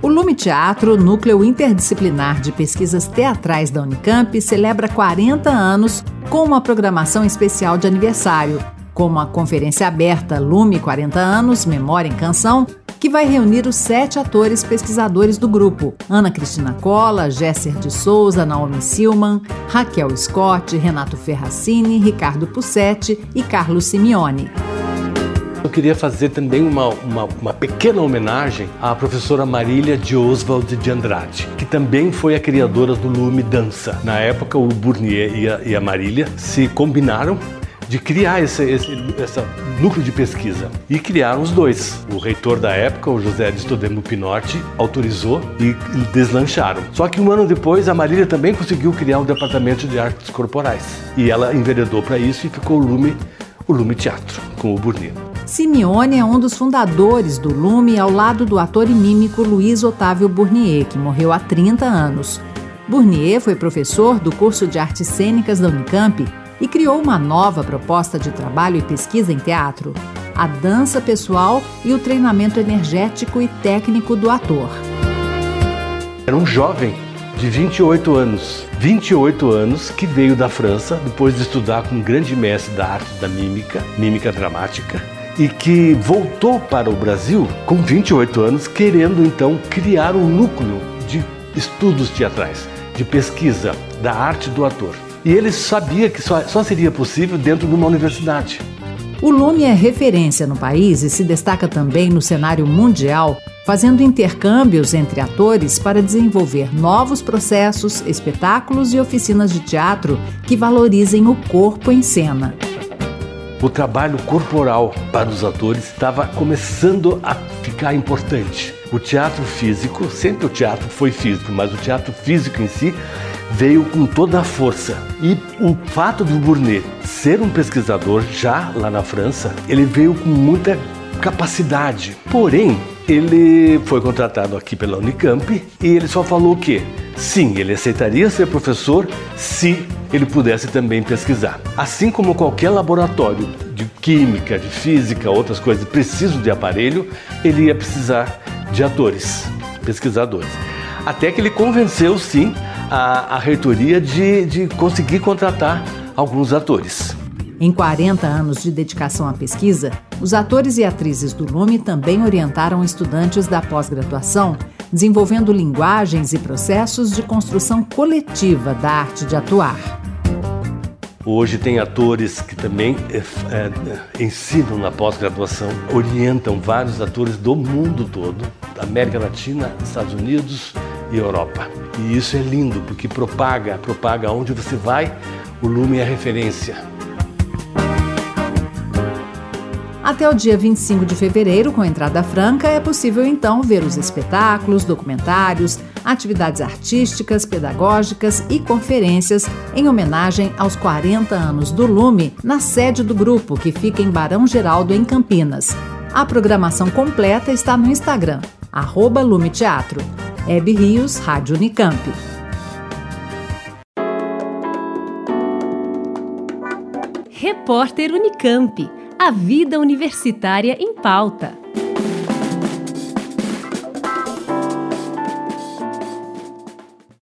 O Lume Teatro, núcleo interdisciplinar de pesquisas teatrais da Unicamp, celebra 40 anos com uma programação especial de aniversário, como a conferência aberta Lume 40 anos, Memória em Canção, que vai reunir os 7 atores pesquisadores do grupo: Ana Cristina Colla, Gesser de Souza, Naomi Silman, Raquel Scott, Renato Ferracini, Ricardo Pussetti e Carlos Simeone. Eu queria fazer também uma pequena homenagem à professora Marília de Oswald de Andrade, que também foi a criadora do Lume Dança. Na época, o Burnier e a Marília se combinaram de criar esse núcleo de pesquisa. E criaram os dois. O reitor da época, o José Aristodemo Pinotti, autorizou e deslancharam. Só que um ano depois, a Marília também conseguiu criar um departamento de artes corporais. E ela enveredou para isso e ficou o Lume Teatro, com o Burnier. Simeone é um dos fundadores do Lume, ao lado do ator e mímico Luiz Otávio Burnier, que morreu há 30 anos. Burnier foi professor do curso de Artes Cênicas da Unicamp e criou uma nova proposta de trabalho e pesquisa em teatro: a dança pessoal e o treinamento energético e técnico do ator. Era um jovem de 28 anos, que veio da França, depois de estudar com um grande mestre da arte da mímica dramática, e que voltou para o Brasil com 28 anos, querendo então criar um núcleo de estudos teatrais, de pesquisa da arte do ator. E ele sabia que só seria possível dentro de uma universidade. O Lume é referência no país e se destaca também no cenário mundial, fazendo intercâmbios entre atores para desenvolver novos processos, espetáculos e oficinas de teatro que valorizem o corpo em cena. O trabalho corporal para os atores estava começando a ficar importante. O teatro físico, sempre o teatro foi físico, mas o teatro físico em si veio com toda a força. E o fato do Burnier ser um pesquisador já lá na França, ele veio com muita capacidade. Porém, ele foi contratado aqui pela Unicamp e ele só falou o quê? Sim, ele aceitaria ser professor se ele pudesse também pesquisar. Assim como qualquer laboratório de química, de física, outras coisas, preciso de aparelho, ele ia precisar de atores, pesquisadores. Até que ele convenceu, sim, a reitoria de conseguir contratar alguns atores. Em 40 anos de dedicação à pesquisa, os atores e atrizes do Lume também orientaram estudantes da pós-graduação, desenvolvendo linguagens e processos de construção coletiva da arte de atuar. Hoje tem atores que também ensinam na pós-graduação, orientam vários atores do mundo todo, da América Latina, Estados Unidos e Europa. E isso é lindo, porque propaga onde você vai, o Lume é referência. Até o dia 25 de fevereiro, com entrada franca, é possível então ver os espetáculos, documentários, atividades artísticas, pedagógicas e conferências em homenagem aos 40 anos do Lume na sede do grupo, que fica em Barão Geraldo, em Campinas. A programação completa está no Instagram, @lumeteatro. Hebe Rios, Rádio Unicamp. Repórter Unicamp. A vida universitária em pauta.